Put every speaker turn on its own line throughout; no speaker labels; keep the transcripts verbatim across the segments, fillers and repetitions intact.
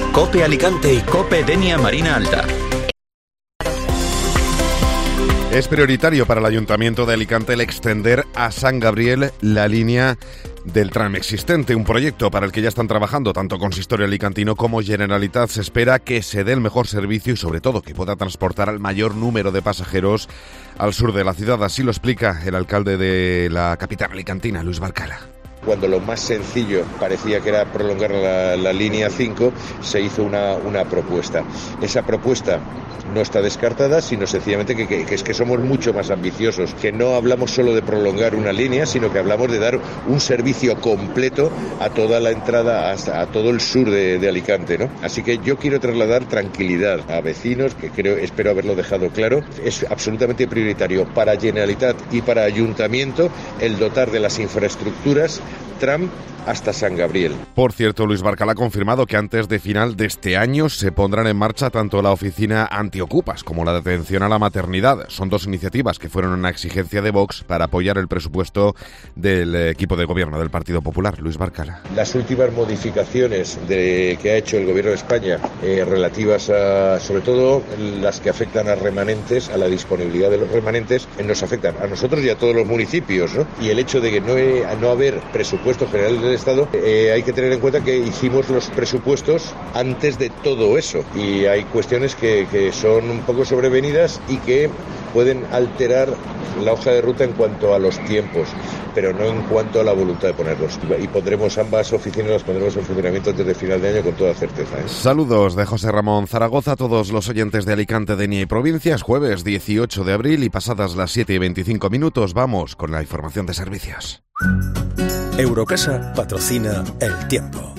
COPE Alicante y COPE Denia Marina Alta.
Es prioritario para el Ayuntamiento de Alicante el extender a San Gabriel la línea del tram existente, un proyecto para el que ya están trabajando tanto Consistorio Alicantino como Generalitat. Se espera que se dé el mejor servicio y sobre todo que pueda transportar al mayor número de pasajeros al sur de la ciudad. Así lo explica el alcalde de la capital alicantina, Luis Barcala.
Cuando lo más sencillo parecía que era prolongar la, la línea cinco, se hizo una, una propuesta. Esa propuesta no está descartada, sino sencillamente que, que, que es que somos mucho más ambiciosos, que no hablamos solo de prolongar una línea, sino que hablamos de dar un servicio completo a toda la entrada, hasta a todo el sur de, de Alicante, ¿no? Así que yo quiero trasladar tranquilidad a vecinos, que creo, espero haberlo dejado claro. Es absolutamente prioritario para Generalitat y para Ayuntamiento el dotar de las infraestructuras tram hasta San Gabriel.
Por cierto, Luis Barcala ha confirmado que antes de final de este año se pondrán en marcha tanto la oficina antiocupas como la de atención a la maternidad. Son dos iniciativas que fueron una exigencia de Vox para apoyar el presupuesto del equipo de gobierno del Partido Popular. Luis Barcala.
Las últimas modificaciones de, que ha hecho el Gobierno de España eh, relativas a, sobre todo, las que afectan a remanentes, a la disponibilidad de los remanentes, eh, nos afectan a nosotros y a todos los municipios, ¿no? Y el hecho de que no, he, no haber presupuesto general del Estado, eh, hay que tener en cuenta que hicimos los presupuestos antes de todo eso y hay cuestiones que, que son un poco sobrevenidas y que pueden alterar la hoja de ruta en cuanto a los tiempos, pero no en cuanto a la voluntad de ponerlos. Y pondremos ambas oficinas, las pondremos en funcionamiento antes de final de año con toda certeza, ¿eh?
Saludos de José Ramón Zaragoza a todos los oyentes de Alicante, Denia y provincias. Jueves dieciocho de abril y pasadas las siete y veinticinco minutos vamos con la información de servicios.
Eurocasa patrocina El Tiempo.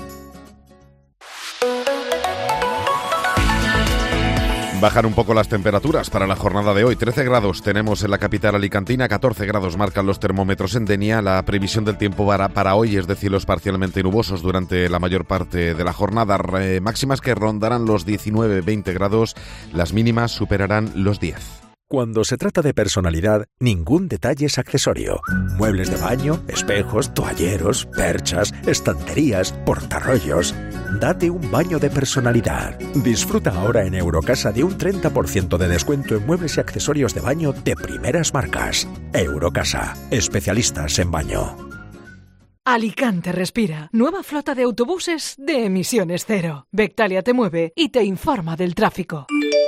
Bajan un poco las temperaturas para la jornada de hoy. trece grados tenemos en la capital alicantina, catorce grados marcan los termómetros en Denia. La previsión del tiempo para, para hoy es de cielos parcialmente nubosos durante la mayor parte de la jornada. Eh, máximas que rondarán los diecinueve veinte grados, las mínimas superarán los diez.
Cuando se trata de personalidad, ningún detalle es accesorio. Muebles de baño, espejos, toalleros, perchas, estanterías, portarrollos. Date un baño de personalidad. Disfruta ahora en Eurocasa de un treinta por ciento de descuento en muebles y accesorios de baño de primeras marcas. Eurocasa, especialistas en baño.
Alicante respira. Nueva flota de autobuses de emisiones cero. Vectalia te mueve y te informa del tráfico.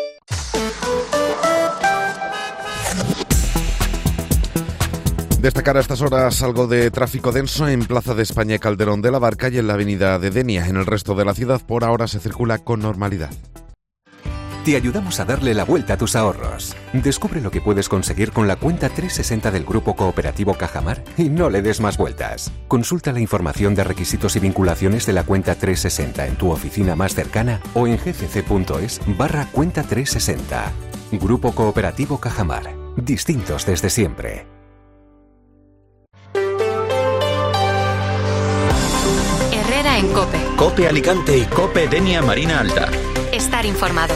Destacar a estas horas algo de tráfico denso en Plaza de España y Calderón de la Barca y en la avenida de Denia. En el resto de la ciudad por ahora se circula con normalidad.
Te ayudamos a darle la vuelta a tus ahorros. Descubre lo que puedes conseguir con la cuenta trescientos sesenta del Grupo Cooperativo Cajamar y no le des más vueltas. Consulta la información de requisitos y vinculaciones de la cuenta trescientos sesenta en tu oficina más cercana o en gcc.es barra cuenta trescientos sesenta. Grupo Cooperativo Cajamar. Distintos desde siempre.
Herrera en COPE.
COPE Alicante y COPE Denia Marina Alta.
Estar informado.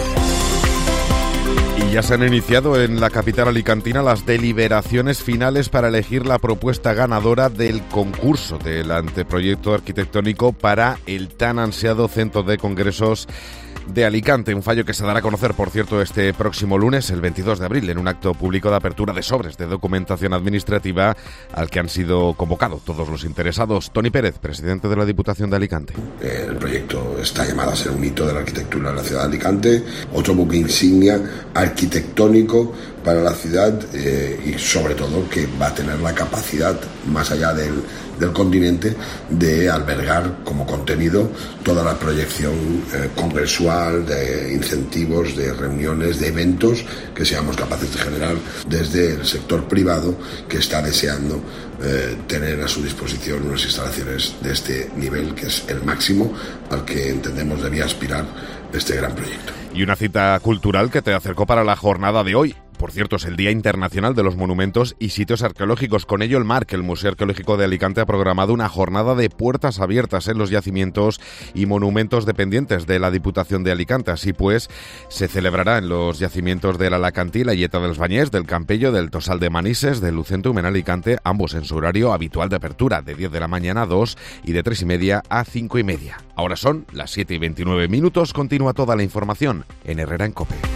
Y ya se han iniciado en la capital alicantina las deliberaciones finales para elegir la propuesta ganadora del concurso del anteproyecto arquitectónico para el tan ansiado Centro de Congresos de Alicante, un fallo que se dará a conocer, por cierto, este próximo lunes, el veintidós de abril, en un acto público de apertura de sobres de documentación administrativa al que han sido convocados todos los interesados. Toni Pérez, presidente de la Diputación de Alicante.
El proyecto está llamado a ser un hito de la arquitectura de la ciudad de Alicante, otro buque insignia arquitectónico para la ciudad eh, y sobre todo que va a tener la capacidad, más allá del, del continente, de albergar como contenido toda la proyección eh, congresual, de incentivos, de reuniones, de eventos que seamos capaces de generar desde el sector privado, que está deseando eh, tener a su disposición unas instalaciones de este nivel, que es el máximo al que entendemos debía aspirar este gran proyecto.
Y una cita cultural que te acercó para la jornada de hoy. por cierto, es el Día Internacional de los Monumentos y Sitios Arqueológicos. Con ello, el M A R C, el Museo Arqueológico de Alicante, ha programado una jornada de puertas abiertas en los yacimientos y monumentos dependientes de la Diputación de Alicante. Así pues, se celebrará en los yacimientos de la Alacantí, la Illeta dels Bañés, del Campello, del Tosal de Manises, del Lucentum en Alicante, ambos en su horario habitual de apertura, de diez de la mañana a dos y de tres y media a cinco y media. Ahora son las siete y veintinueve minutos. Continúa toda la información en Herrera en COPE.